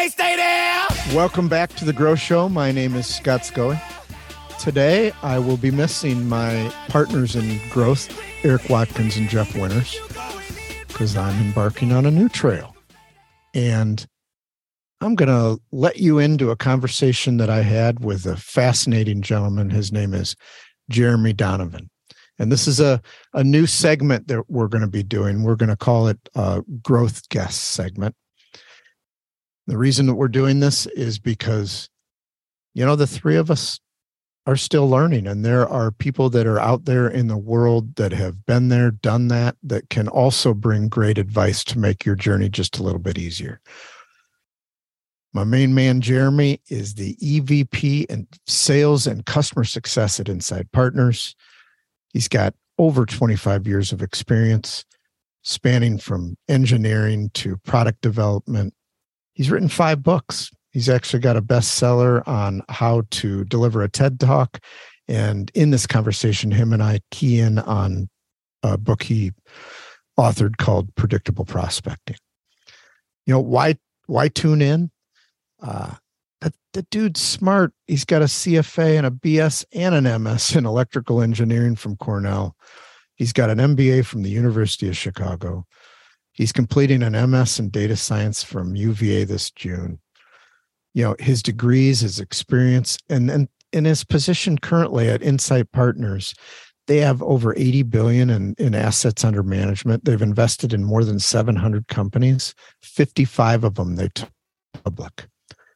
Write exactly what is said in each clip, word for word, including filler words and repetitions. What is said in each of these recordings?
they stay there. Welcome back to the Grow Show. My name is Scott Scully. Today, I will be missing my partners in growth, Eric Watkins and Jeff Winters, because I'm embarking on a new trail. And I'm going to let you into a conversation that I had with a fascinating gentleman. His name is Jeremy Donovan. And this is a, a new segment that we're going to be doing. We're going to call it a Growth Guest segment. The reason that we're doing this is because, you know, the three of us are still learning, and there are people that are out there in the world that have been there, done that, that can also bring great advice to make your journey just a little bit easier. My main man, Jeremy, is the E V P and Sales and Customer Success at Insight Partners. He's got over twenty-five years of experience, spanning from engineering to product development. He's written five books. He's actually got a bestseller on how to deliver a TED Talk. And in this conversation, him and I key in on a book he authored called Predictable Prospecting. You know, why, why tune in? Uh, the, the dude's smart. He's got a C F A and a B S and an M S in electrical engineering from Cornell. He's got an M B A from the University of Chicago. He's completing an M S in data science from U V A this June. You know, his degrees, his experience, and and in his position currently at Insight Partners, they have over eighty billion dollars in, in assets under management. They've invested in more than seven hundred companies, fifty-five of them they took public.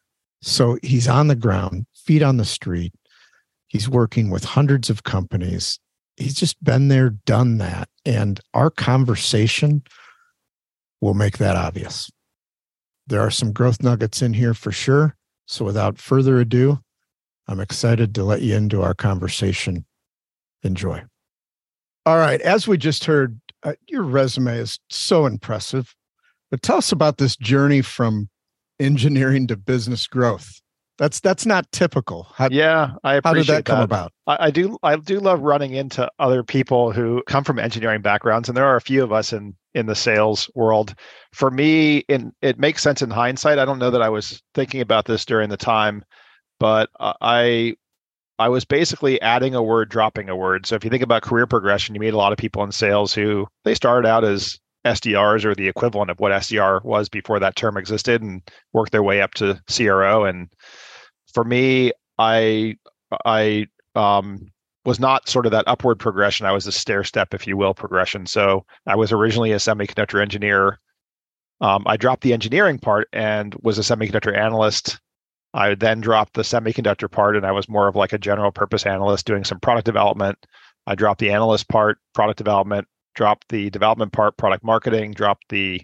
So he's on the ground, feet on the street. He's working with hundreds of companies. He's just been there, done that. And our conversation will make that obvious. There are some growth nuggets in here for sure. So without further ado, I'm excited to let you into our conversation. Enjoy. All right. As we just heard, uh, your resume is so impressive. But tell us about this journey from engineering to business growth. That's that's not typical. How, yeah, I appreciate how did that come that. about? I, I do I do love running into other people who come from engineering backgrounds, and there are a few of us in in the sales world. For me, in it makes sense in hindsight. I don't know that I was thinking about this during the time, but I I was basically adding a word, dropping a word. So if you think about career progression, you meet a lot of people in sales who they started out as S D Rs or the equivalent of what S D R was before that term existed, and worked their way up to C R O. And for me, I I um, was not sort of that upward progression. I was a stair step, if you will, progression. So I was originally a semiconductor engineer. Um, I dropped the engineering part and was a semiconductor analyst. I then dropped the semiconductor part, and I was more of like a general purpose analyst doing some product development. I dropped the analyst part, product development, dropped the development part, product marketing, dropped the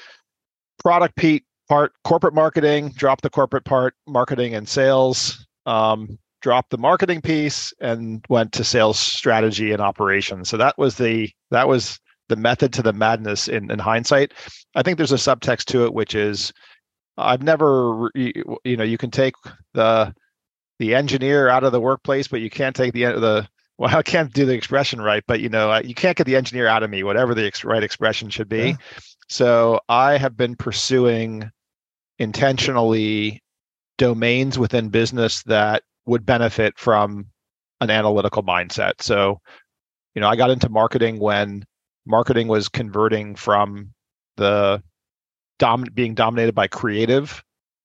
product Pete part, corporate marketing, dropped the corporate part, marketing and sales, um, dropped the marketing piece, and went to sales strategy and operations. So that was the that was the method to the madness in, in hindsight. I think there's a subtext to it, which is I've never, you know, you can take the the engineer out of the workplace, but you can't take the the well, I can't do the expression right, but you know, you can't get the engineer out of me, whatever the ex- right expression should be. Yeah. So I have been pursuing intentionally domains within business that would benefit from an analytical mindset. So, you know, I got into marketing when marketing was converting from the dom- being dominated by creative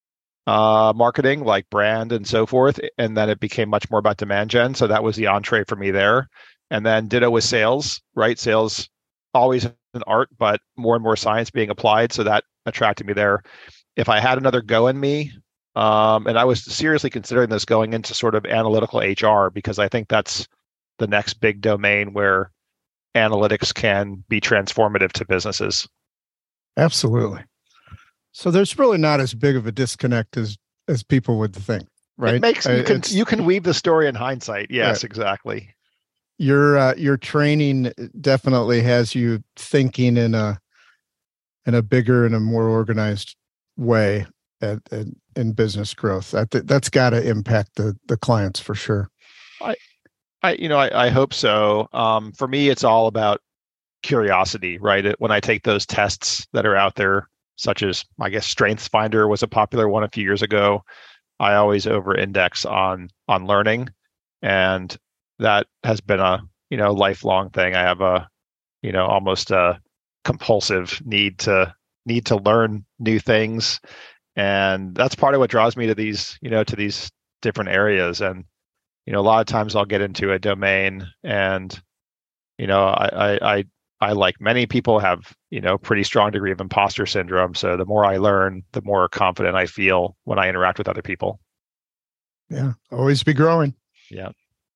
uh, marketing, like brand and so forth. And then it became much more about demand gen. So that was the entree for me there. And then ditto with sales, right? Sales, always an art, but more and more science being applied. So that attracted me there. If I had another go in me, um, and I was seriously considering this going into sort of analytical H R, because I think that's the next big domain where analytics can be transformative to businesses. Absolutely. So there's really not as big of a disconnect as as people would think, right? It makes you can you can weave the story in hindsight. Yes, right. Exactly. Your uh, your training definitely has you thinking in a in a bigger and a more organized way at, at in business growth. That that's got to impact the the clients for sure. I, I you know I, I hope so. Um, for me, it's all about curiosity, right? It, when I take those tests that are out there, such as, I guess, StrengthsFinder was a popular one a few years ago. I always over-index on on learning, and that has been a you know lifelong thing. I have a you know almost a compulsive need to need to learn new things, and that's part of what draws me to these you know to these different areas. And you know a lot of times I'll get into a domain, and you know I I, I I, like many people, have you know pretty strong degree of imposter syndrome. So the more I learn, the more confident I feel when I interact with other people. Yeah, always be growing. Yeah.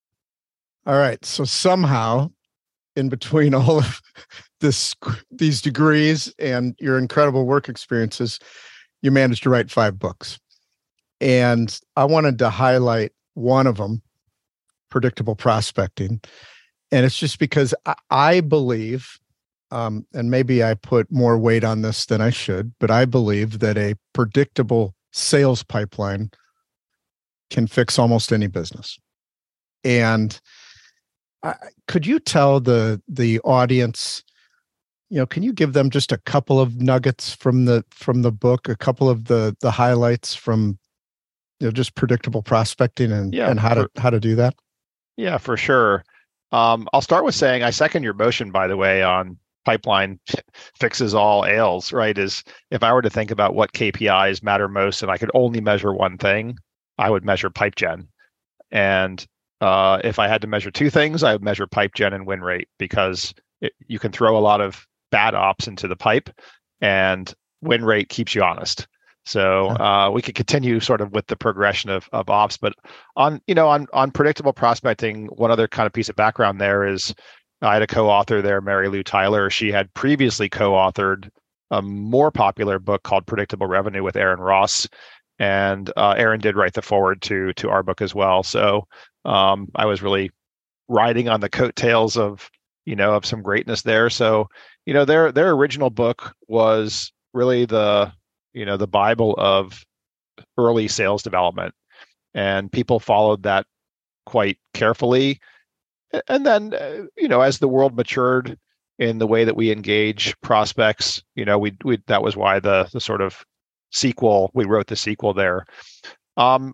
All right. So somehow, in between all of this, these degrees and your incredible work experiences, you managed to write five books. And I wanted to highlight one of them, Predictable Prospecting. And it's just because I, I believe, um, and maybe I put more weight on this than I should, but I believe that a predictable sales pipeline can fix almost any business. And I, could you tell the the audience, you know, can you give them just a couple of nuggets from the from the book, a couple of the the highlights from, you know, just predictable prospecting and yeah, and how for, to how to do that? Yeah, for sure. Um, I'll start with saying I second your motion, by the way, on pipeline fixes all ails, right? Is if I were to think about what K P Is matter most and I could only measure one thing, I would measure pipe gen. And uh, if I had to measure two things, I would measure pipe gen and win rate, because it, you can throw a lot of bad ops into the pipe, and win rate keeps you honest. So uh, we could continue sort of with the progression of, of ops, but on you know on on predictable prospecting, one other kind of piece of background there is I had a co-author there, Mary Lou Tyler. She had previously co-authored a more popular book called Predictable Revenue with Aaron Ross, and uh, Aaron did write the foreword to to our book as well. So um, I was really riding on the coattails of you know of some greatness there. So you know their their original book was really the you know, the Bible of early sales development. And people followed that quite carefully. And then, uh, you know, as the world matured in the way that we engage prospects, you know, we, we that was why the the sort of sequel, we wrote the sequel there. Um,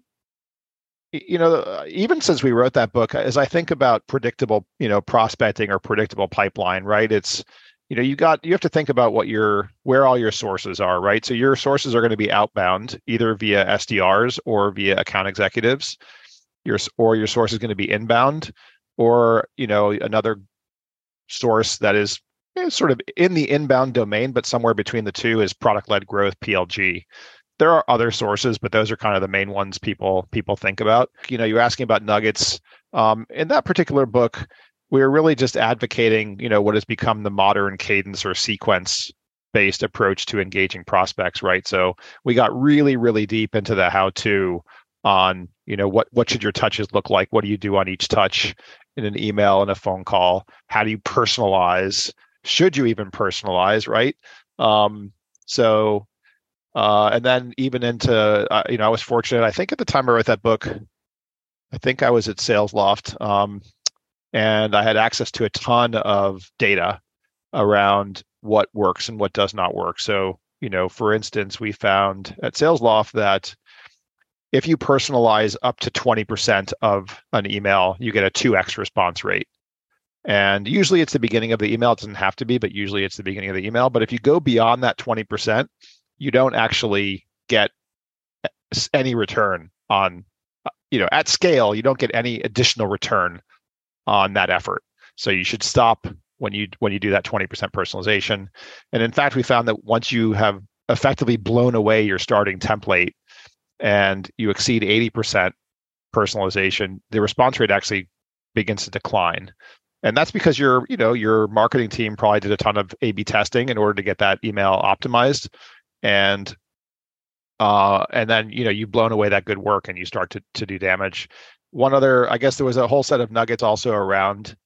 you know, even since we wrote that book, as I think about predictable, you know, prospecting or predictable pipeline, right? It's, you know, you got you have to think about what your where all your sources are, right? So your sources are going to be outbound, either via S D Rs or via account executives. Your or your source is going to be inbound, or you know another source that is you know, sort of in the inbound domain, but somewhere between the two is product-led growth, P L G. There are other sources, but those are kind of the main ones people people think about. You know, you're asking about nuggets. Um, in that particular book, we're really just advocating, you know, what has become the modern cadence or sequence-based approach to engaging prospects, right? So we got really, really deep into the how-to on, you know, what what should your touches look like? What do you do on each touch in an email and a phone call? How do you personalize? Should you even personalize, right? Um, so, uh, and then even into, uh, you know, I was fortunate. I think at the time I wrote that book, I think I was at SalesLoft. Um, And I had access to a ton of data around what works and what does not work. So, you know, for instance, we found at SalesLoft that if you personalize up to twenty percent of an email, you get a two x response rate. And usually it's the beginning of the email. It doesn't have to be, but usually it's the beginning of the email. But if you go beyond that twenty percent, you don't actually get any return on, you know, at scale, you don't get any additional return on that effort. So you should stop when you when you do that twenty percent personalization. And in fact, we found that once you have effectively blown away your starting template and you exceed eighty percent personalization, the response rate actually begins to decline. And that's because your, you know, your marketing team probably did a ton of A B testing in order to get that email optimized. And uh, and then, you know, you've blown away that good work and you start to to do damage. One other, I guess there was a whole set of nuggets also around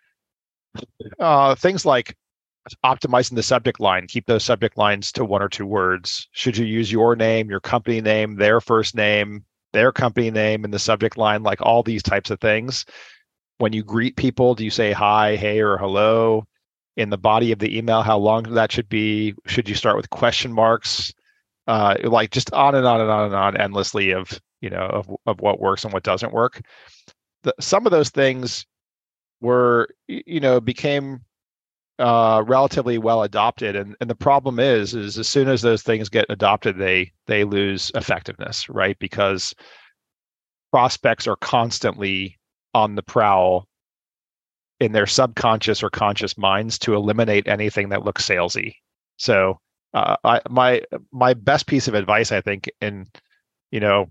uh, things like optimizing the subject line. Keep those subject lines to one or two words. Should you use your name, your company name, their first name, their company name in the subject line, like all these types of things? When you greet people, do you say hi, hey, or hello? in the body of the email, how long that should be. Should you start with question marks? Uh, like just on and on and on and on endlessly of, you know, of, of what works and what doesn't work. The, some of those things were, you know, became uh, relatively well adopted. And, and the problem is, is as soon as those things get adopted, they, they lose effectiveness, right? Because prospects are constantly on the prowl in their subconscious or conscious minds to eliminate anything that looks salesy. So uh, I, my my best piece of advice, I think, in you know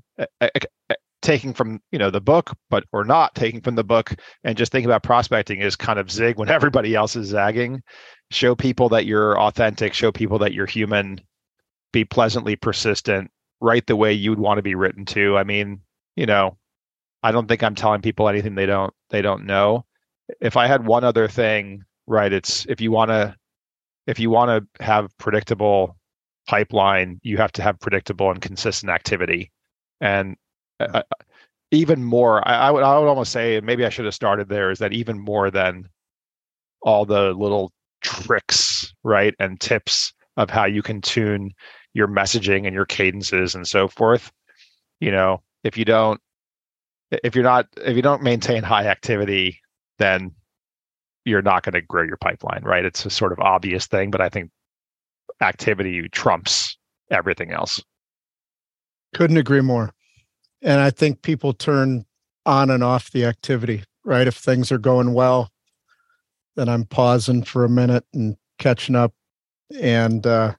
taking from you know the book, but or not taking from the book, and just thinking about prospecting is kind of zig when everybody else is zagging. Show people that you're authentic. Show people that you're human. Be pleasantly persistent. Write the way you'd want to be written to. I mean, you know, I don't think I'm telling people anything they don't they don't know. If I had one other thing, right, it's if you want to if you want to have predictable pipeline, you have to have predictable and consistent activity. And uh, even more, I, I would I would almost say, maybe I should have started there, is that even more than all the little tricks, right, and tips of how you can tune your messaging and your cadences and so forth, you know, if you don't if you're not if you don't maintain high activity, then you're not going to grow your pipeline, right? It's a sort of obvious thing, but I think activity trumps everything else. Couldn't agree more. And I think people turn on and off the activity, right? If things are going well, then I'm pausing for a minute and catching up. And uh,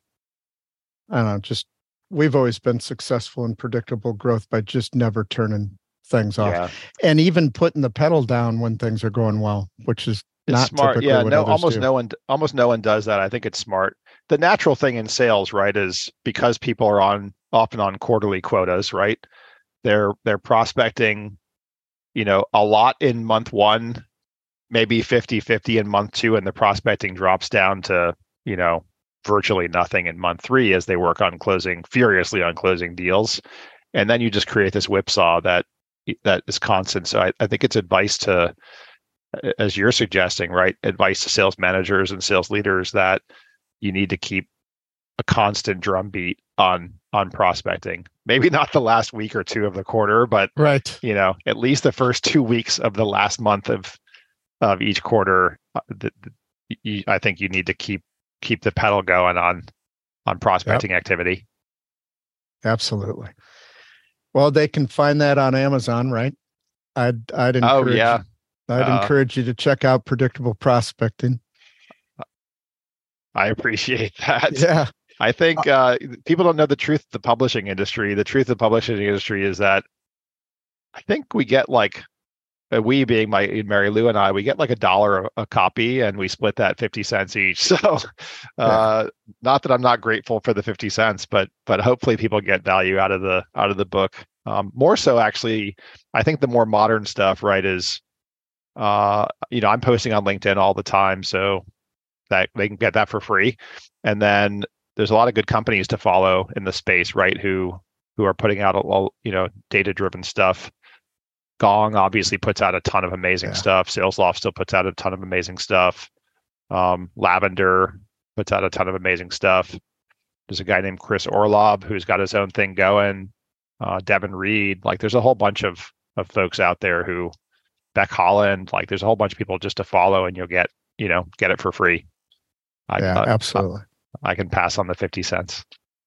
I don't know, just we've always been successful in predictable growth by just never turning things off, yeah. And even putting the pedal down when things are going well, which is it's not smart. Yeah, no, almost do. no one, almost no one does that. I think it's smart. The natural thing in sales, right, is because people are on often on quarterly quotas, right? They're they're prospecting, you know, a lot in month one, maybe fifty-fifty in month two, and the prospecting drops down to, you know, virtually nothing in month three as they work on closing furiously on closing deals. And then you just create this whipsaw that that is constant. So I, I think it's advice to, as you're suggesting, right? Advice to sales managers and sales leaders that you need to keep a constant drumbeat on on prospecting. Maybe not the last week or two of the quarter, but right, you know, at least the first two weeks of the last month of of each quarter. Uh, the, the, you, I think you need to keep keep the pedal going on on prospecting yep. activity. Absolutely. Well, they can find that on Amazon, right? I'd I'd encourage oh, yeah. you, I'd uh, encourage you to check out Predictable Prospecting. I appreciate that. Yeah. I think uh, people don't know the truth of the publishing industry. The truth of the publishing industry is that I think we get like, uh, we being my Mary Lou and I, we get like a dollar a, a copy, and we split that fifty cents each. So uh, yeah. Not that I'm not grateful for the fifty cents, but but hopefully people get value out of the out of the book. Um, more so, actually, I think the more modern stuff, right, is, uh, you know, I'm posting on LinkedIn all the time, so that they can get that for free. And then there's a lot of good companies to follow in the space, right, who who are putting out a, you know, data-driven stuff. Gong obviously puts out a ton of amazing yeah. stuff. SalesLoft still puts out a ton of amazing stuff. Um, Lavender puts out a ton of amazing stuff. There's a guy named Chris Orlob who's got his own thing going. Uh, Devin Reed, like there's a whole bunch of of folks out there who, Beck Holland, like there's a whole bunch of people just to follow, and you'll get, you know, get it for free. I, yeah, uh, absolutely. I, I can pass on the fifty cents.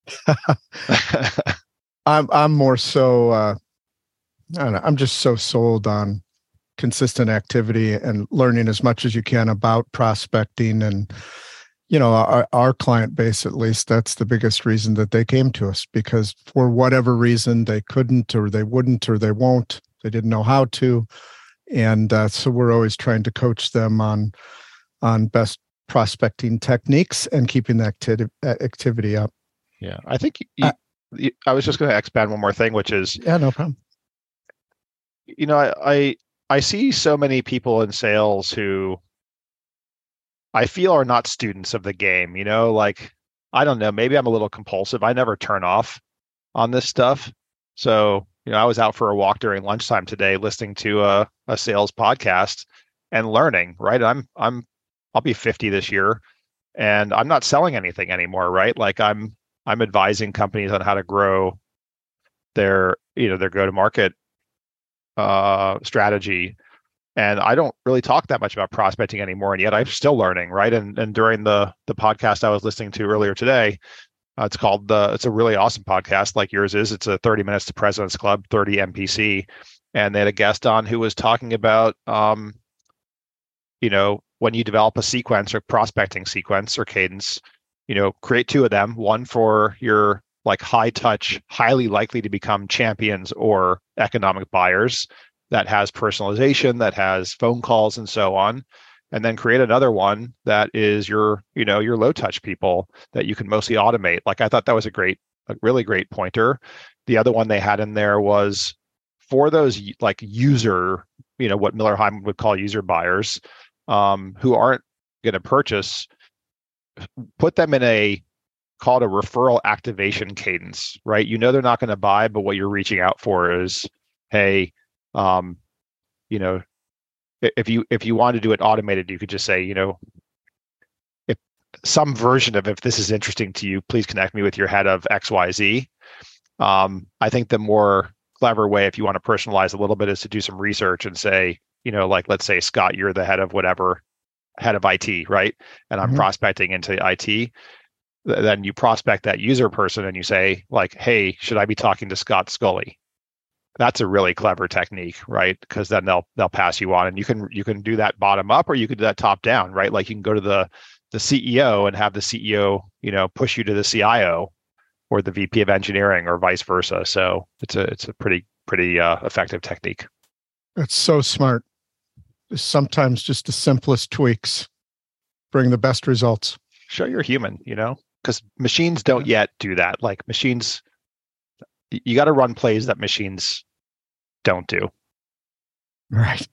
I'm I'm more so. Uh, I don't know. I'm just so sold on consistent activity and learning as much as you can about prospecting. And, you know, our, our client base, at least, that's the biggest reason that they came to us, because for whatever reason, they couldn't, or they wouldn't, or they won't, they didn't know how to. And uh, so we're always trying to coach them on, on best prospecting techniques and keeping the acti- activity up. Yeah. I think you, uh, you, I was just going to expand one more thing, which is, yeah, no problem. You know, I, I I see so many people in sales who I feel are not students of the game. You know, like, I don't know, maybe I'm a little compulsive. I never turn off on this stuff. So, you know, I was out for a walk during lunchtime today, listening to a, a sales podcast and learning. Right, I'm I'm I'll be fifty this year, and I'm not selling anything anymore, right? Like I'm I'm advising companies on how to grow their, you know, their go-to-market uh, strategy. And I don't really talk that much about prospecting anymore. And yet I'm still learning, right? And and during the the podcast I was listening to earlier today, uh, it's called the, it's a really awesome podcast like yours is. It's a thirty minutes to President's Club, thirty M P C. And they had a guest on who was talking about, um, you know, when you develop a sequence or prospecting sequence or cadence, you know, create two of them, one for your like high touch, highly likely to become champions or economic buyers that has personalization, that has phone calls and so on. And then create another one that is your, you know, your low touch people that you can mostly automate. Like I thought that was a great, a really great pointer. The other one they had in there was for those like user, you know, what Miller Heiman would call user buyers, um, who aren't going to purchase, put them in a, called a referral activation cadence, right? You know, they're not going to buy, but what you're reaching out for is, hey, um, you know, if you if you want to do it automated, you could just say, you know, if some version of, if this is interesting to you, please connect me with your head of X Y Z. Um, I think the more clever way, if you want to personalize a little bit, is to do some research and say, you know, like let's say Scott, you're the head of whatever, head of I T, right? And I'm mm-hmm. prospecting into I T. Then you prospect that user person and you say like, hey, should I be talking to Scott Scully? That's a really clever technique, right? Because then they'll they'll pass you on, and you can you can do that bottom up, or you could do that top down, right? Like you can go to the the C E O and have the C E O, you know, push you to the C I O or the V P of engineering, or vice versa. So it's a it's a pretty pretty uh, effective technique. It's so smart. Sometimes just the simplest tweaks bring the best results. Show you're human, you know, because machines don't yet do that. Like machines, you got to run plays that machines don't do. Right.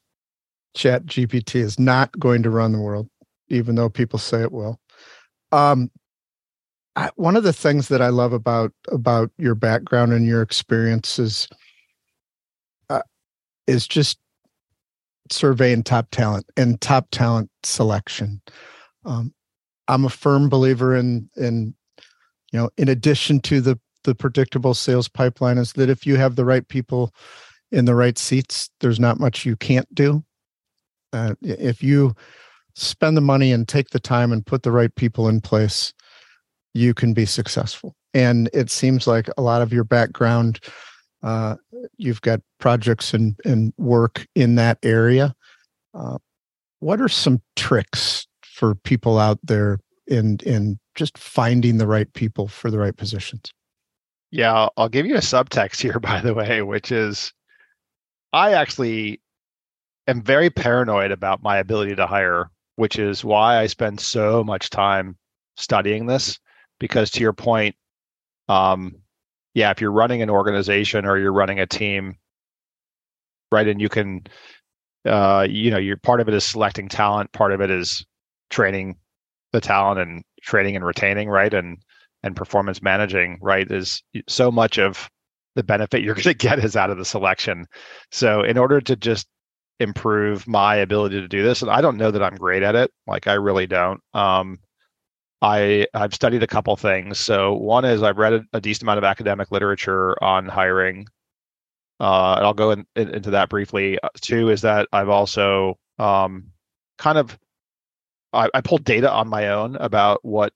Chat G P T is not going to run the world, even though people say it will. Um, I, one of the things that I love about about your background and your experiences uh, is just surveying top talent and top talent selection. Um, I'm a firm believer in in you know, in addition to the the predictable sales pipeline, is that if you have the right people in the right seats, there's not much you can't do. Uh, if you spend the money and take the time and put the right people in place, you can be successful. And it seems like a lot of your background, uh, you've got projects and, and work in that area. Uh, what are some tricks for people out there in in just finding the right people for the right positions? Yeah, I'll give you a subtext here, by the way, which is I actually am very paranoid about my ability to hire, which is why I spend so much time studying this. Because to your point, um, yeah, if you're running an organization or you're running a team, right, and you can, uh, you know, you're part of it is selecting talent, part of it is training the talent and training and retaining, right, and and performance managing, right, is so much of the benefit you're going to get is out of the selection. So in order to just improve my ability to do this, and I don't know that I'm great at it, like I really don't. Um, I I've studied a couple things. So one is I've read a, a decent amount of academic literature on hiring. Uh, and I'll go in, in, into that briefly. Uh, two is that I've also um, kind of I, I pulled data on my own about what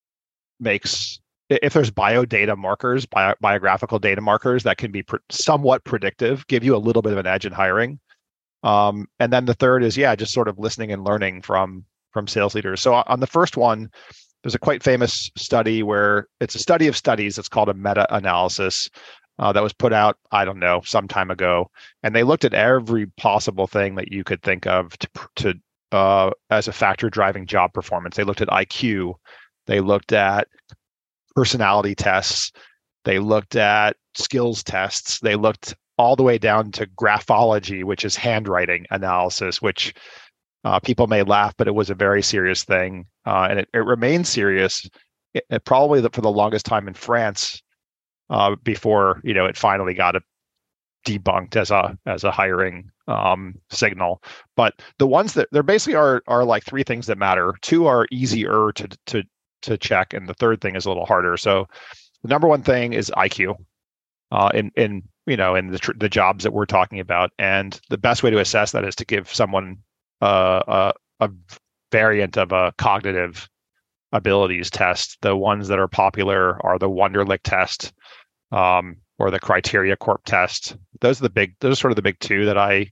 makes, if there's bio data markers, bio, biographical data markers that can be pr- somewhat predictive, give you a little bit of an edge in hiring. Um, and then the third is, yeah, just sort of listening and learning from from sales leaders. So on the first one, there's a quite famous study where it's a study of studies. It's called a meta-analysis uh, that was put out, I don't know, some time ago. And they looked at every possible thing that you could think of to, to uh, as a factor driving job performance. They looked at I Q. They looked at personality tests. They looked at skills tests. They looked all the way down to graphology, which is handwriting analysis, which uh, people may laugh, but it was a very serious thing. Uh, and it, it remains serious it, it probably the, for the longest time in France uh, before, you know, it finally got a, debunked as a as a hiring um, signal. But the ones that there basically are are like three things that matter. Two are easier to to to check, and the third thing is a little harder. So the number one thing is I Q uh, in in you know in the tr- the jobs that we're talking about, and the best way to assess that is to give someone uh, a a variant of a cognitive abilities test. The ones that are popular are the Wonderlic test um, or the Criteria Corp test. Those are the big. Those are sort of the big two that I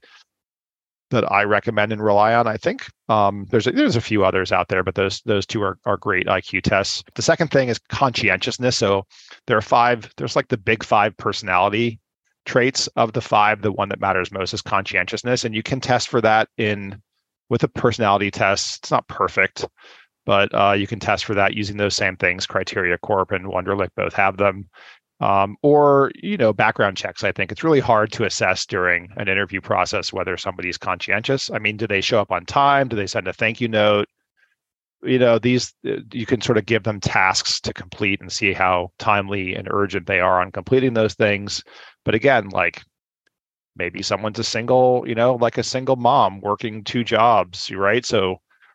that I recommend and rely on. I think um, there's a, there's a few others out there, but those those two are are great I Q tests. The second thing is conscientiousness. So there are five. There's like the big five personality traits. Of the five, the one that matters most is conscientiousness, and you can test for that in with a personality test. It's not perfect, but uh, you can test for that using those same things. Criteria Corp and Wonderlic both have them. Um, or, you know, background checks. I think it's really hard to assess during an interview process whether somebody's conscientious. I mean, do they show up on time? Do they send a thank you note? You know, these, you can sort of give them tasks to complete and see how timely and urgent they are on completing those things. But again, like maybe someone's a single, you know, like a single mom working two jobs, right? So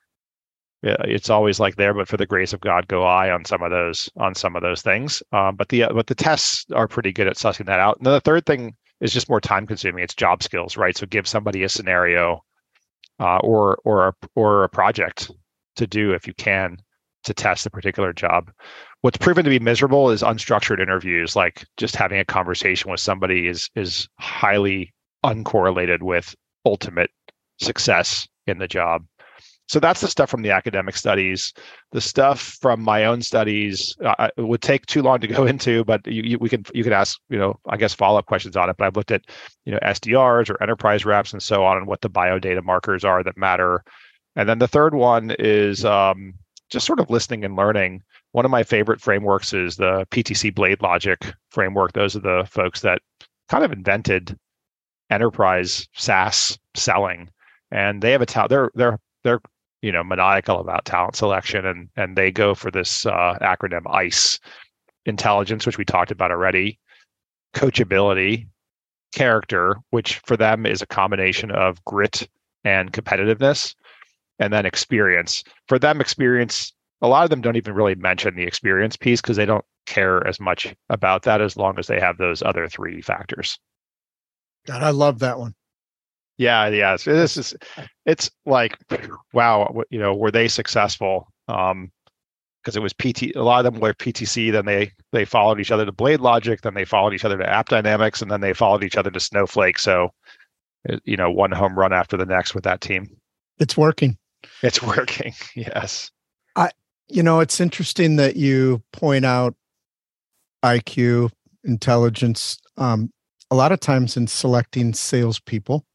yeah, it's always like there, but for the grace of God, go I on some of those on some of those things. Um, but the but the tests are pretty good at sussing that out. And then the third thing is just more time consuming. It's job skills, right? So give somebody a scenario uh, or or a, or a project to do if you can to test a particular job. What's proven to be miserable is unstructured interviews. Like just having a conversation with somebody is is highly uncorrelated with ultimate success in the job. So that's the stuff from the academic studies. The stuff from my own studies, uh, it would take too long to go into, but you, you, we can you can ask, you know, I guess follow-up questions on it. But I've looked at, you know, S D Rs or enterprise reps and so on, and what the biodata markers are that matter. And then the third one is um, just sort of listening and learning. One of my favorite frameworks is the P T C Blade Logic framework. Those are the folks that kind of invented enterprise SaaS selling, and they have a ta- they're they're they're you know, maniacal about talent selection, and and they go for this uh, acronym ICE: intelligence, which we talked about already, coachability, character, which for them is a combination of grit and competitiveness, and then experience. For them, experience, a lot of them don't even really mention the experience piece because they don't care as much about that as long as they have those other three factors. God, I love that one. Yeah, yeah. So this is, it's like, wow, you know, were they successful? Um, because it was P T. A lot of them were P T C. Then they they followed each other to Blade Logic. Then they followed each other to App Dynamics, and then they followed each other to Snowflake. So, you know, one home run after the next with that team. It's working. It's working. Yes. I, you know, it's interesting that you point out I Q, intelligence. Um, a lot of times in selecting salespeople,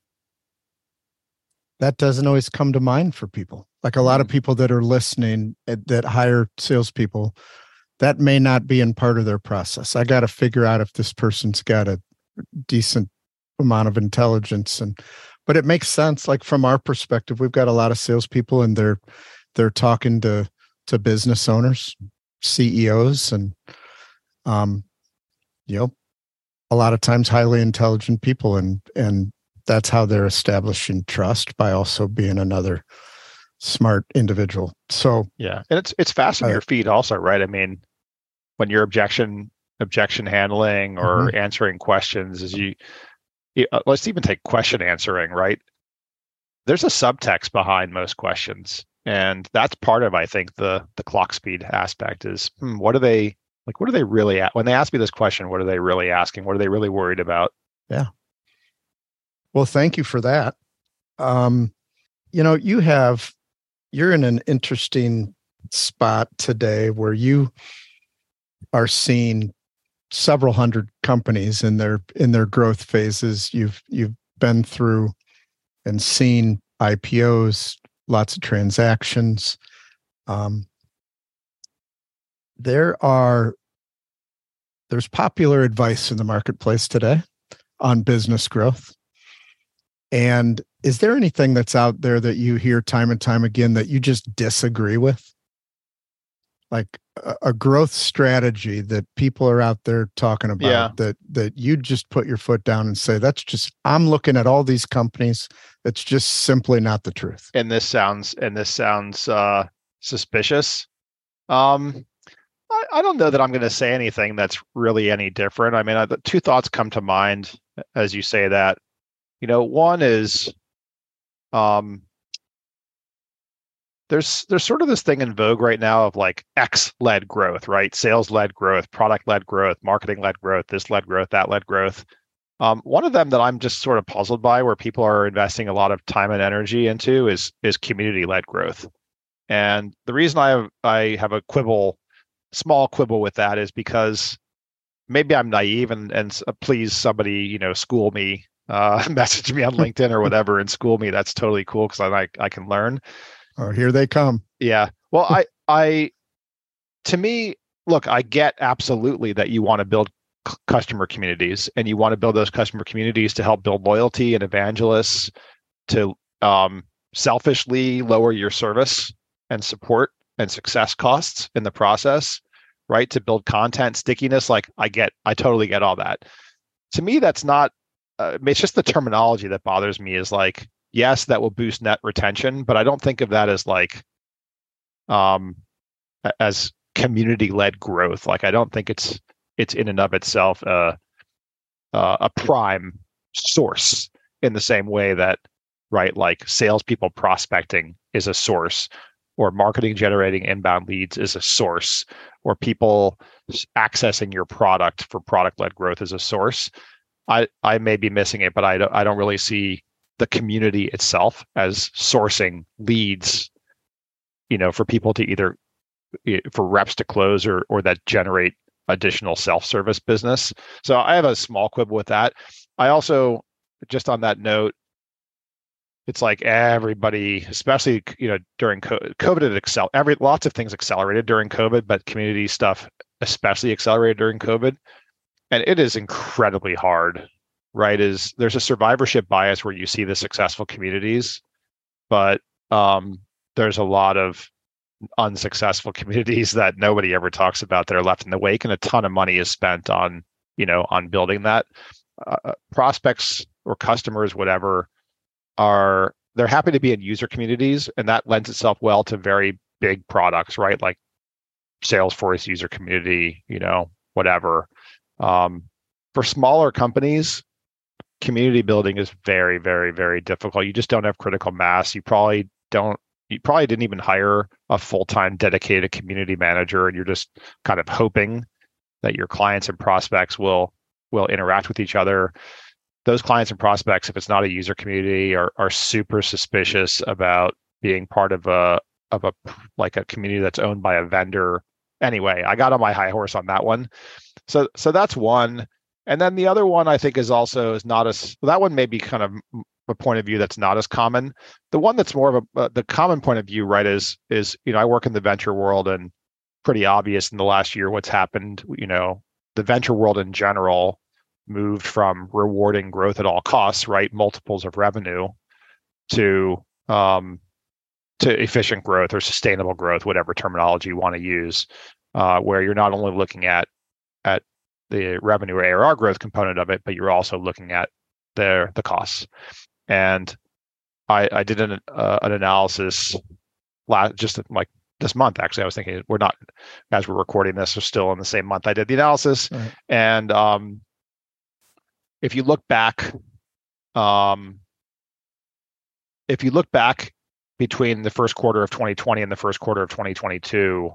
that doesn't always come to mind for people. Like a lot of people that are listening that hire salespeople, that may not be in part of their process. I got to figure out if this person's got a decent amount of intelligence, and but it makes sense. Like from our perspective, we've got a lot of salespeople, and they're they're talking to to business owners, C E Os, and um, you know, a lot of times highly intelligent people, and and that's how they're establishing trust, by also being another smart individual. So yeah, and it's it's fast on uh, your feet also, right? I mean, when you're objection objection handling or mm-hmm. answering questions, is you, you uh, let's even take question answering, right? There's a subtext behind most questions, and that's part of, I think, the the clock speed aspect is hmm, what are they like? What are they really at when they ask me this question? What are they really asking? What are they really worried about? Yeah. Well, thank you for that. Um, you know, you have, you're in an interesting spot today where you are seeing several hundred companies in their in their growth phases. You've you've been through and seen I P Os, lots of transactions. Um, there are there's popular advice in the marketplace today on business growth. And is there anything that's out there that you hear time and time again that you just disagree with? like a, a growth strategy that people are out there talking about Yeah. that that you just put your foot down and say, that's just, I'm looking at all these companies, that's just simply not the truth. And this sounds and this sounds uh, suspicious. Um, I, I don't know that I'm going to say anything that's really any different. I mean, I, the two thoughts come to mind as you say that. You know, one is um, there's there's sort of this thing in vogue right now of like X-led growth, right? Sales-led growth, product-led growth, marketing-led growth, this led growth, that led growth. Um, one of them that I'm just sort of puzzled by, where people are investing a lot of time and energy into, is is community-led growth. And the reason I have I have a quibble, small quibble with that, is because maybe I'm naive, and and please somebody you know school me, uh, message me on LinkedIn or whatever, and school me. That's totally cool because I I can learn. Oh, here they come. Yeah. Well, I I to me, look, I get absolutely that you want to build c- customer communities, and you want to build those customer communities to help build loyalty and evangelists, to um, selfishly lower your service and support and success costs in the process, right? To build content stickiness. Like I get, I totally get all that. To me, that's not, uh, it's just the terminology that bothers me. Is like, yes, that will boost net retention, but I don't think of that as like, um, a- as community-led growth. Like I don't think it's, it's in and of itself uh, uh, a prime source in the same way that, right, like salespeople prospecting is a source, or marketing generating inbound leads is a source, or people accessing your product for product-led growth is a source. I, I may be missing it, but I don't, I don't really see the community itself as sourcing leads, you know, for people to either, for reps to close, or or that generate additional self-service business. So I have a small quibble with that. I also, just on that note, it's like everybody, especially you know during COVID, it excel every lots of things accelerated during COVID, but community stuff especially accelerated during COVID, and it is incredibly hard. Right? Is there's a survivorship bias where you see the successful communities, but um, there's a lot of unsuccessful communities that nobody ever talks about that are left in the wake, and a ton of money is spent on you know on building that. Uh, prospects or customers, whatever, are they're happy to be in user communities, and that lends itself well to very big products, right? Like Salesforce user community, you know, whatever. Um, for smaller companies, community building is very, very, very difficult. You just don't have critical mass. You probably don't. You probably didn't even hire a full-time dedicated community manager, and you're just kind of hoping that your clients and prospects will will interact with each other. Those clients and prospects, if it's not a user community, are are super suspicious about being part of a of a like a community that's owned by a vendor. Anyway, I got on my high horse on that one. So so that's one. And then the other one I think is also is not as, that one may be kind of a point of view that's not as common. The one that's more of a uh, the common point of view, right, is is you know I work in the venture world, and pretty obvious in the last year what's happened. You know, the venture world in general moved from rewarding growth at all costs, right, multiples of revenue, to um, to efficient growth or sustainable growth, whatever terminology you want to use, uh, where you're not only looking at at the revenue or A R R growth component of it, but you're also looking at the the costs. And I, I did an uh, an analysis last just like this month. Actually, I was thinking we're not, as we're recording this, we're still in the same month I did the analysis. Right. And um, if you look back, um, if you look back between the first quarter of twenty twenty and the first quarter of twenty twenty-two,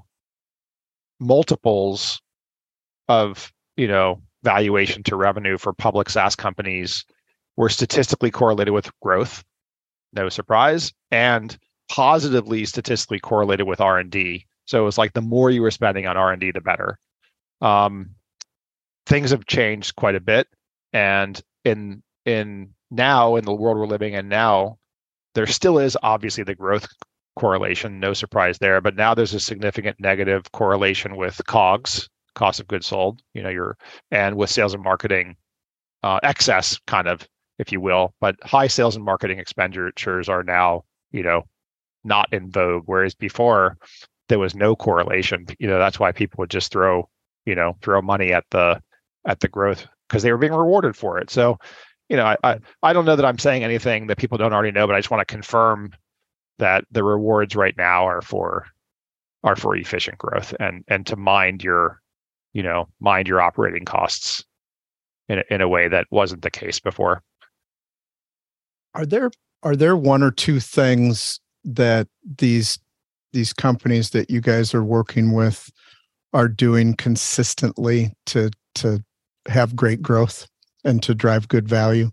multiples of you know valuation to revenue for public SaaS companies were statistically correlated with growth, no surprise, and positively statistically correlated with R and D. So it was like the more you were spending on R and D, the better. Um, things have changed quite a bit, and in in now in the world we're living in now, there still is obviously the growth correlation, no surprise there, but now there's a significant negative correlation with COGS, cost of goods sold, you know, your and with sales and marketing uh, excess, kind of, if you will, but high sales and marketing expenditures are now, you know, not in vogue. Whereas before, there was no correlation. You know, that's why people would just throw, you know, throw money at the at the growth because they were being rewarded for it. So, you know, I, I I don't know that I'm saying anything that people don't already know, but I just want to confirm that the rewards right now are for are for efficient growth and and to mind your, you know, mind your operating costs in a, in a way that wasn't the case before. Are there are there one or two things that these these companies that you guys are working with are doing consistently to to have great growth and to drive good value?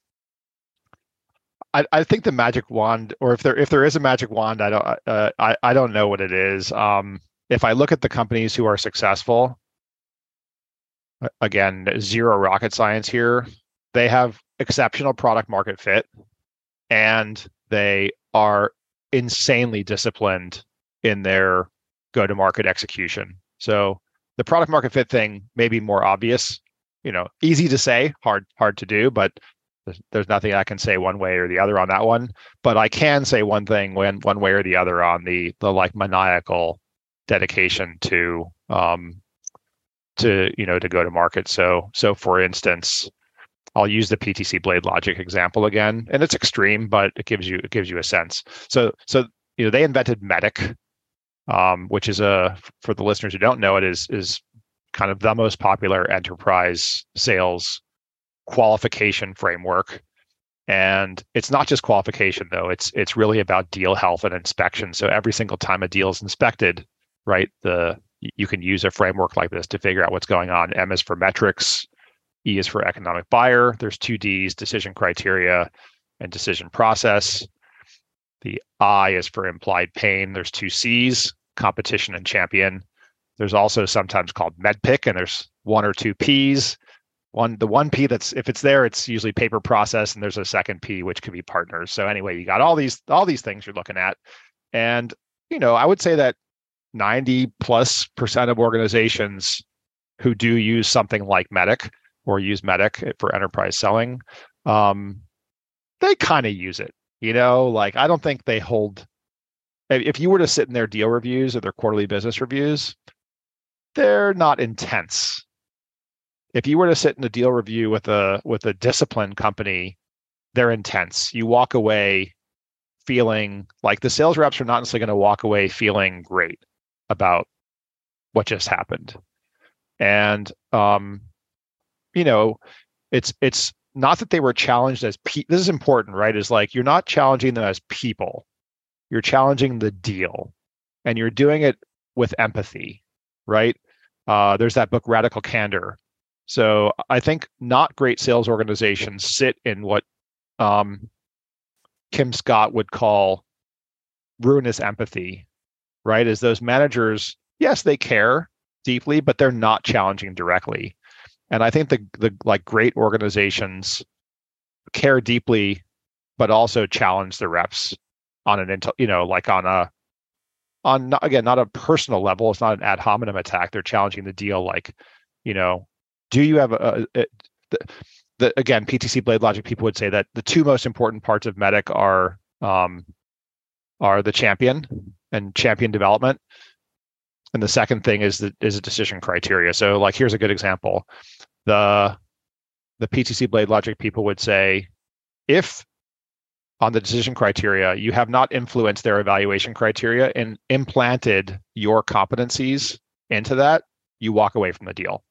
I, I think the magic wand, or if there if there is a magic wand, I don't uh, I I don't know what it is. Um, if I look at the companies who are successful, again, zero rocket science here. They have exceptional product market fit, and they are insanely disciplined in their go-to-market execution. So the product market fit thing may be more obvious, you know, easy to say, hard hard to do, but there's, there's nothing I can say one way or the other on that one. But I can say one thing when one way or the other on the the like maniacal dedication to um to you know to go to market. So so for instance, I'll use the P T C BladeLogic example again, and it's extreme, but it gives you it gives you a sense. So so you know they invented MEDDIC, um, which is a for the listeners who don't know it is is kind of the most popular enterprise sales qualification framework. And it's not just qualification though; it's it's really about deal health and inspection. So every single time a deal is inspected, right, the you can use a framework like this to figure out what's going on. M is for metrics. E is for economic buyer. There's two D's, decision criteria and decision process. The I is for implied pain. There's two C's, competition and champion. There's also sometimes called MEDDPICC, and there's one or two P's. One, the one P that's, if it's there, it's usually paper process, and there's a second P, which could be partners. So anyway, you got all these, all these things you're looking at. And, you know, I would say that ninety plus percent of organizations who do use something like MEDDIC or use MEDDIC for enterprise selling, um, they kind of use it, you know, like I don't think they hold, if you were to sit in their deal reviews or their quarterly business reviews, they're not intense. If you were to sit in a deal review with a with a disciplined company, they're intense. You walk away feeling like the sales reps are not necessarily going to walk away feeling great about what just happened. And, um, you know, it's it's not that they were challenged as pe- this is important, right? Is like you're not challenging them as people, you're challenging the deal, and you're doing it with empathy, right? Uh, there's that book Radical Candor. So I think not great sales organizations sit in what um, Kim Scott would call ruinous empathy, right? Is those managers, yes, they care deeply, but they're not challenging directly. And I think the the like great organizations care deeply, but also challenge the reps on an intel, you know, like on a on not, again not a personal level. It's not an ad hominem attack. They're challenging the deal, like, you know, do you have a, a, a the, the again P T C BladeLogic people would say that the two most important parts of MEDDIC are um, are the champion and champion development. And the second thing is the is a decision criteria. So like here's a good example. The the P T C BladeLogic people would say, if on the decision criteria, you have not influenced their evaluation criteria and implanted your competencies into that, you walk away from the deal.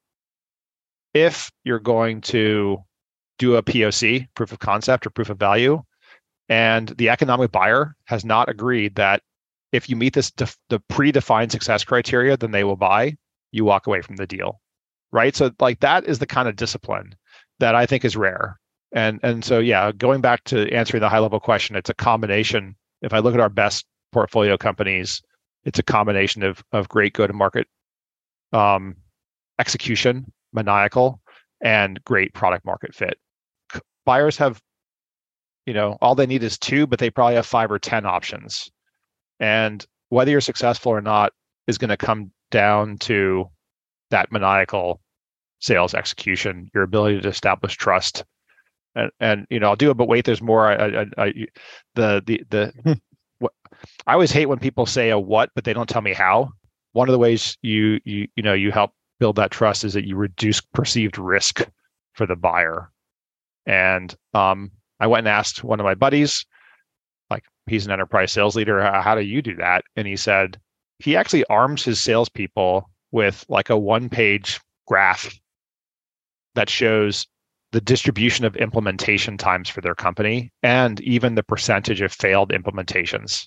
If you're going to do a P O C, proof of concept or proof of value, and the economic buyer has not agreed that if you meet this def- the predefined success criteria, then they will buy, you walk away from the deal, right? So like that is the kind of discipline that I think is rare. And and so, yeah, going back to answering the high level question, it's a combination. If I look at our best portfolio companies, it's a combination of of great go-to-market um, execution, maniacal, and great product market fit. Buyers have, you know, all they need is two, but they probably have five or ten options. And whether you're successful or not is going to come down to that maniacal sales execution, your ability to establish trust. And, and you know, I'll do it, but wait, there's more. I, I, I, the the the what, I always hate when people say a what, but they don't tell me how. One of the ways you you you know you help build that trust is that you reduce perceived risk for the buyer. And um, I went and asked one of my buddies, like he's an enterprise sales leader, how, how do you do that? And he said he actually arms his salespeople with like a one-page graph that shows the distribution of implementation times for their company and even the percentage of failed implementations.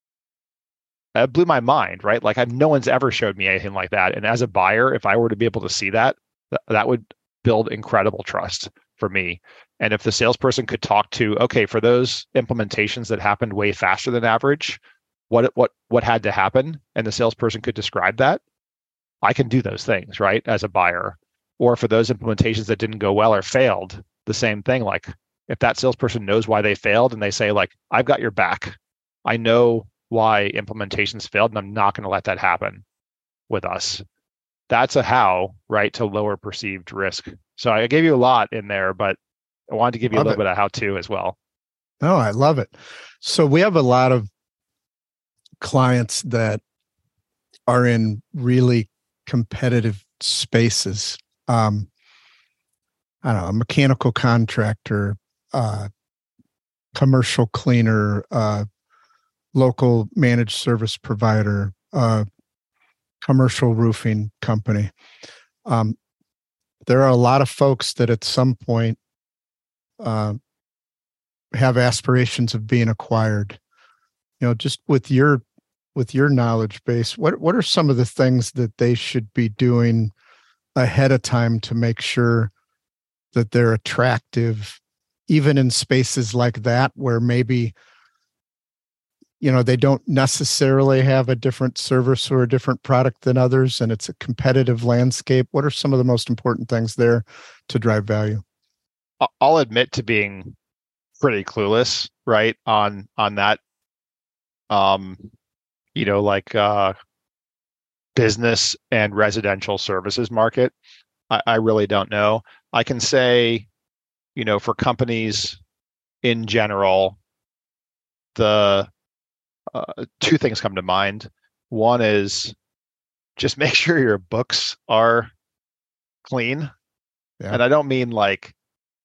That blew my mind, right? Like I've, no one's ever showed me anything like that. And as a buyer, if I were to be able to see that, th- that would build incredible trust for me. And if the salesperson could talk to, okay, for those implementations that happened way faster than average, what what what had to happen, and the salesperson could describe that, I can do those things, right, as a buyer. Or for those implementations that didn't go well or failed, the same thing. Like if that salesperson knows why they failed and they say, like, I've got your back. I know why implementations failed, and I'm not going to let that happen with us. That's a how, right, to lower perceived risk. So I gave you a lot in there, but I wanted to give you love a little it. bit of how to as well. Oh, I love it. So we have a lot of clients that are in really competitive spaces. Um, I don't know, a mechanical contractor, uh, commercial cleaner, uh, local managed service provider, uh, commercial roofing company. Um, there are a lot of folks that at some point uh, have aspirations of being acquired. You know, just with your with your knowledge base, what what are some of the things that they should be doing ahead of time to make sure that they're attractive, even in spaces like that where maybe, you know, they don't necessarily have a different service or a different product than others, and it's a competitive landscape? What are some of the most important things there to drive value? I'll admit to being pretty clueless, right, on on that. Um, you know, like uh, business and residential services market. I, I really don't know. I can say, you know, for companies in general, the uh, two things come to mind. One is just make sure your books are clean. Yeah. And I don't mean like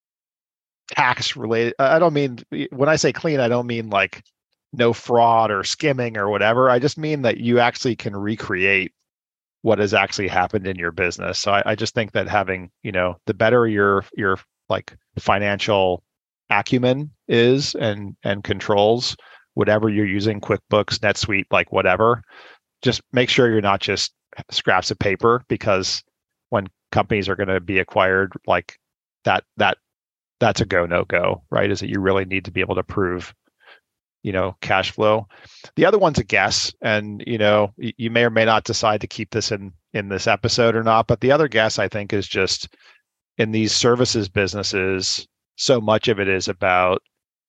tax related. I don't mean, when I say clean, I don't mean like no fraud or skimming or whatever. I just mean that you actually can recreate what has actually happened in your business. So I, I just think that having, you know, the better your your like financial acumen is and and controls, whatever you're using, QuickBooks, NetSuite, like whatever, just make sure you're not just scraps of paper, because when companies are going to be acquired, like that that that's a go no go, right? Is that you really need to be able to prove, you know, cash flow. The other one's a guess, and you know, you may or may not decide to keep this in in this episode or not. But the other guess, I think, is just in these services businesses, so much of it is about,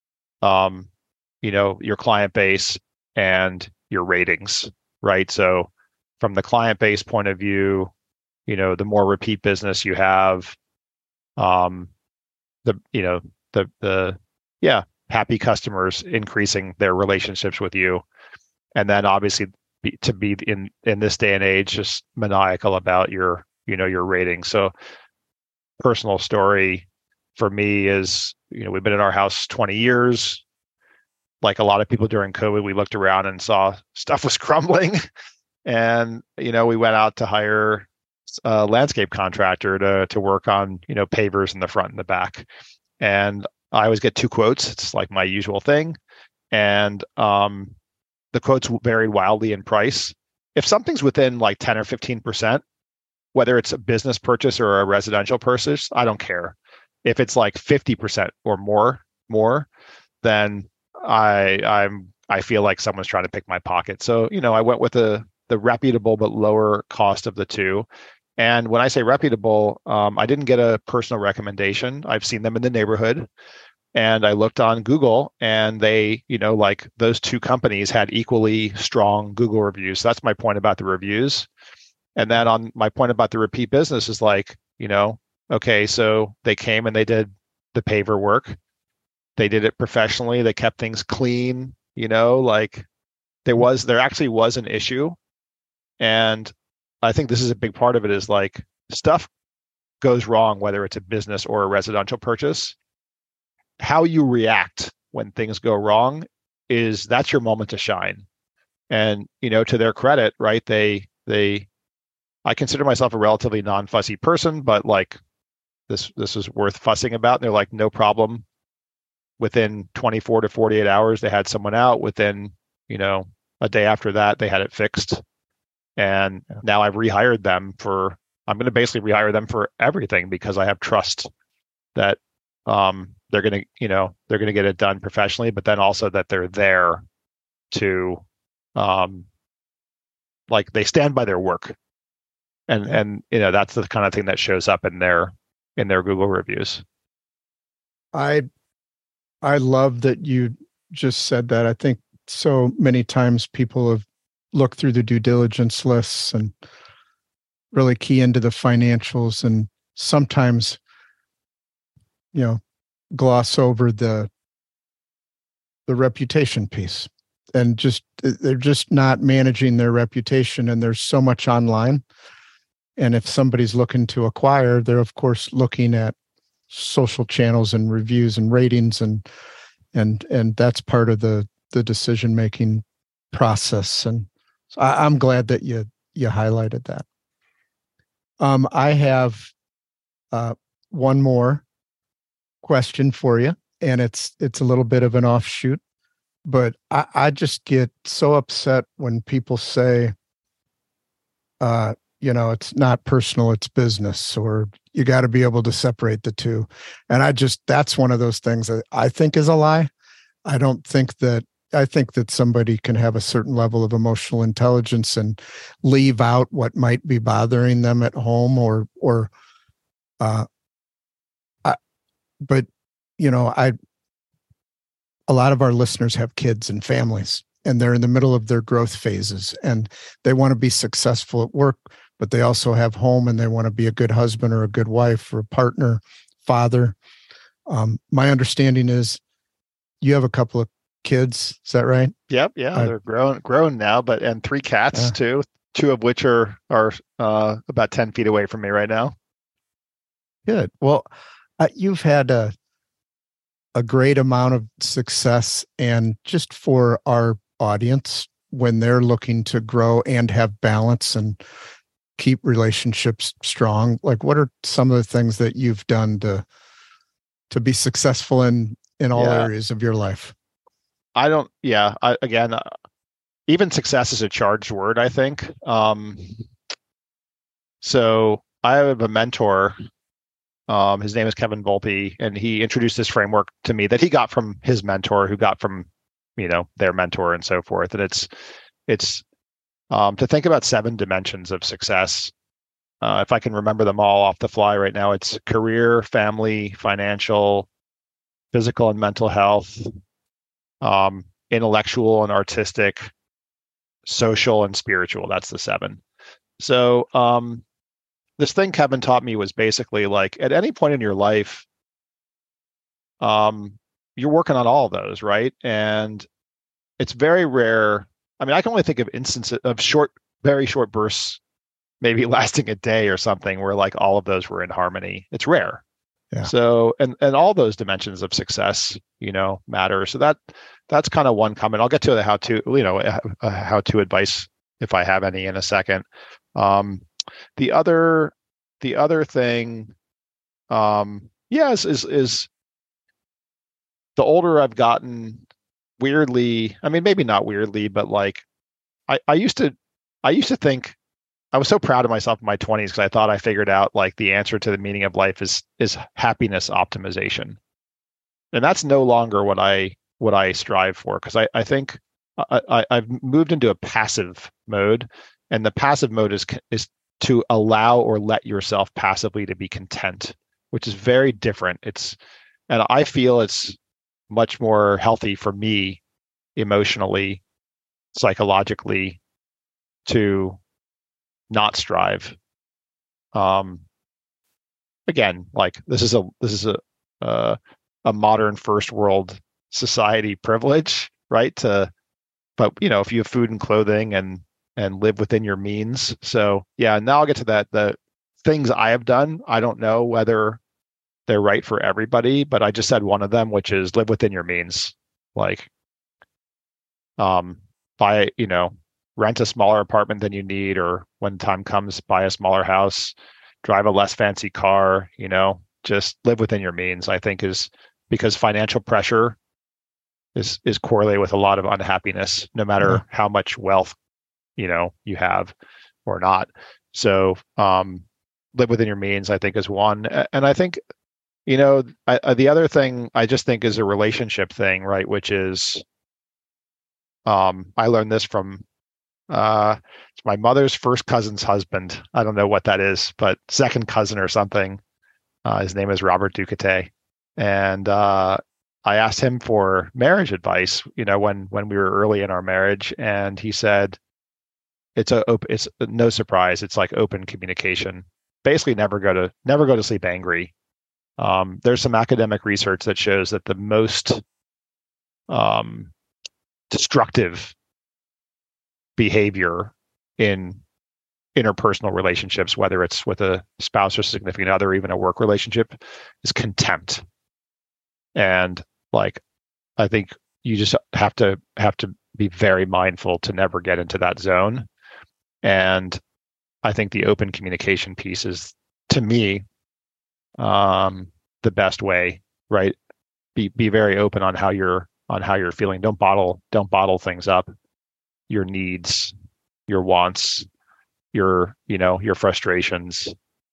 um, you know, your client base and your ratings, right? So, from the client base point of view, you know, the more repeat business you have, um, the you know, the the yeah. happy customers increasing their relationships with you, and then obviously be, to be in in this day and age just maniacal about your you know your rating. So personal story for me is, you know, we've been in our house twenty years. Like a lot of people during COVID, we looked around and saw stuff was crumbling, and you know we went out to hire a landscape contractor to to work on, you know, pavers in the front and the back. And I always get two quotes. It's like my usual thing. And um, the quotes varied wildly in price. If something's within like ten or fifteen percent, whether it's a business purchase or a residential purchase, I don't care. If it's like fifty percent or more, more, then I I'm I feel like someone's trying to pick my pocket. So, you know, I went with the the reputable but lower cost of the two. And when I say reputable, um, I didn't get a personal recommendation. I've seen them in the neighborhood, and I looked on Google, and they, you know, like those two companies had equally strong Google reviews. So that's my point about the reviews. And then on my point about the repeat business is like, you know, okay, so they came and they did the paver work. They did it professionally. They kept things clean, you know, like there was there actually was an issue, and I think this is a big part of it. Is like stuff goes wrong, whether it's a business or a residential purchase. How you react when things go wrong is that's your moment to shine. And you know, to their credit, right? They they I consider myself a relatively non-fussy person, but like this this is worth fussing about. And they're like, no problem. Within twenty-four to forty-eight hours, they had someone out. Within, you know, a day after that, they had it fixed. And yeah. Now I've rehired them for, I'm going to basically rehire them for everything because I have trust that um, they're going to, you know, they're going to get it done professionally, but then also that they're there to, um, like they stand by their work. And, yeah. and, you know, that's the kind of thing that shows up in their, in their Google reviews. I, I love that you just said that. I think so many times people have looked through the due diligence lists and really key into the financials, and sometimes, you know, gloss over the the reputation piece, and just they're just not managing their reputation. And there's so much online, and if somebody's looking to acquire, they're of course looking at social channels and reviews and ratings, and and and that's part of the the decision making process. And so I, I'm glad that you you highlighted that. Um, I have uh, one more question for you, and it's it's a little bit of an offshoot, but I, I just get so upset when people say, uh, you know, it's not personal, it's business, or you got to be able to separate the two. And I just, that's one of those things that I think is a lie. I don't think that, I think that somebody can have a certain level of emotional intelligence and leave out what might be bothering them at home, or, or, uh, I, but, you know, I, a lot of our listeners have kids and families, and they're in the middle of their growth phases, and they want to be successful at work, but they also have home, and they want to be a good husband or a good wife or a partner, father. Um, my understanding is you have a couple of kids. Is that right? Yep. Yeah. Uh, they're grown, grown now, but, and three cats uh, too, two of which are, are uh, about ten feet away from me right now. Good. Well, uh, you've had a, a great amount of success, and just for our audience, when they're looking to grow and have balance and keep relationships strong, like what are some of the things that you've done to to be successful in in all yeah. areas of your life? I don't, yeah, I, again, uh, even success is a charged word, I think. Um, so I have a mentor, um, his name is Kevin Volpe, and he introduced this framework to me that he got from his mentor, who got from, you know, their mentor and so forth. And it's, it's um, to think about seven dimensions of success. Uh, if I can remember them all off the fly right now, it's career, family, financial, physical and mental health, um, intellectual and artistic, social and spiritual. That's the seven. So um, this thing Kevin taught me was basically like, at any point in your life, um, you're working on all of those, right? And it's very rare. I mean, I can only think of instances of short, very short bursts, maybe lasting a day or something, where like all of those were in harmony. It's rare. Yeah. So, and and all those dimensions of success, you know, matter. So that that's kind of one comment. I'll get to the how to, you know, uh, how to advice if I have any in a second. Um, the other, the other thing, um, yes, is is the older I've gotten, weirdly, I mean, maybe not weirdly, but like, I I used to, I used to think. I was so proud of myself in my twenties because I thought I figured out like the answer to the meaning of life is is happiness optimization, and that's no longer what I what I strive for, because I I think I, I I've moved into a passive mode, and the passive mode is is to allow or let yourself passively to be content, which is very different. It's and I feel it's much more healthy for me emotionally, psychologically, to not strive. Um, again, like this is a this is a uh, a modern first world society privilege, right? To but you know, if you have food and clothing and and live within your means. So yeah, now I'll get to that. The things I have done, I don't know whether they're right for everybody, but I just said one of them, which is live within your means. Like, um, buy, you know, rent a smaller apartment than you need, or when time comes, buy a smaller house, drive a less fancy car, you know, just live within your means, I think is because financial pressure is, is correlated with a lot of unhappiness, no matter yeah. how much wealth, you know, you have or not. So, um, live within your means, I think is one. And I think, you know, I, I, the other thing I just think is a relationship thing, right? Which is, um, I learned this from uh, it's my mother's first cousin's husband. I don't know what that is, but second cousin or something. Uh, his name is Robert Ducate, and uh, I asked him for marriage advice. You know, when when we were early in our marriage, and he said, "It's a it's no surprise. It's like open communication. Basically, never go to never go to sleep angry." Um, there's some academic research that shows that the most um, destructive behavior in interpersonal relationships, whether it's with a spouse or significant other, even a work relationship, is contempt. And like, I think you just have to have to be very mindful to never get into that zone. And I think the open communication piece is, to me, um, the best way, right? Be be very open on how you're on how you're feeling. Don't bottle don't bottle things up. Your needs, your wants, your you know your frustrations.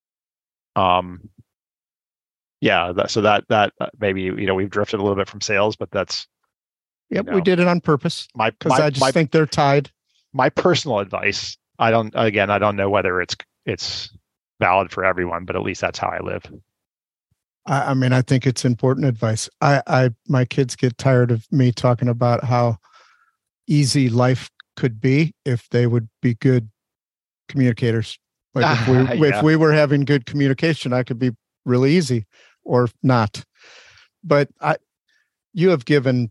Um, yeah. That, so that that uh, maybe you know we've drifted a little bit from sales, but that's yep. You know, we did it on purpose. My because I just my, think they're tied. My personal advice. I don't. Again, I don't know whether it's it's valid for everyone, but at least that's how I live. I, I mean, I think it's important advice. I, I, my kids get tired of me talking about how easy life could be if they would be good communicators. Like if we, yeah. if we were having good communication, I could be really easy or not. But I, you have given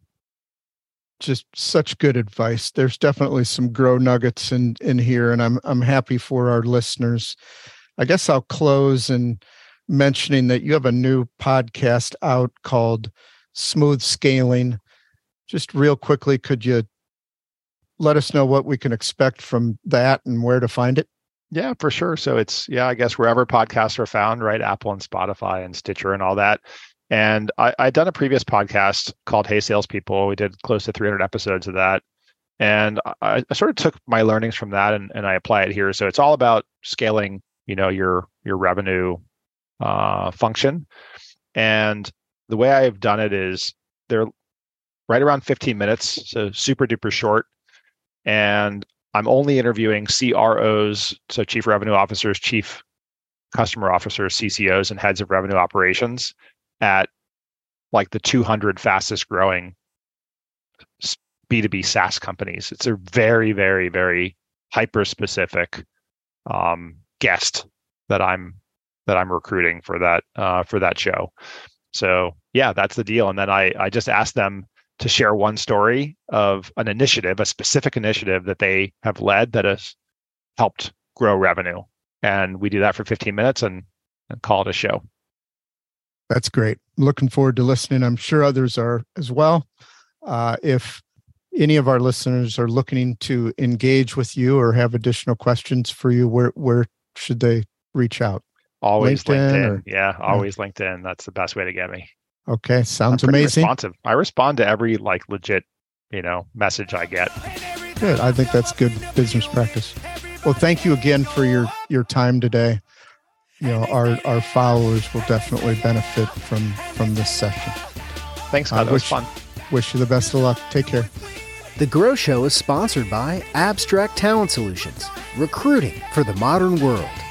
just such good advice. There's definitely some grow nuggets in, in here, and I'm, I'm happy for our listeners. I guess I'll close and mentioning that you have a new podcast out called Smooth Scaling. Just real quickly, could you let us know what we can expect from that and where to find it? Yeah, for sure. So it's, yeah, I guess wherever podcasts are found, right? Apple and Spotify and Stitcher and all that. And I, I'd done a previous podcast called Hey Salespeople. We did close to three hundred episodes of that. And I, I sort of took my learnings from that and, and I apply it here. So it's all about scaling, you know, your, your revenue uh, function. And the way I've done it is they're right around fifteen minutes. So super duper short. And I'm only interviewing C R Os, so chief revenue officers, chief customer officers, C C Os, and heads of revenue operations at like the two hundred fastest growing B two B SaaS companies. It's a very, very, very hyper specific um, guest that I'm that I'm recruiting for that uh, for that show. So yeah, that's the deal. And then I I just asked them to share one story of an initiative, a specific initiative that they have led that has helped grow revenue. And we do that for fifteen minutes and, and call it a show. That's great. Looking forward to listening. I'm sure others are as well. Uh, if any of our listeners are looking to engage with you or have additional questions for you, where where should they reach out? Always LinkedIn. LinkedIn. Or, yeah, always yeah. LinkedIn. That's the best way to get me. Okay, sounds amazing. Responsive. I respond to every like legit, you know, message I get. Good. I think that's good business practice. Well, thank you again for your your time today. You know, our our followers will definitely benefit from from this session. Thanks, Scott. Uh, that was fun. Wish you the best of luck. Take care. The Grow Show is sponsored by Abstract Talent Solutions, recruiting for the modern world.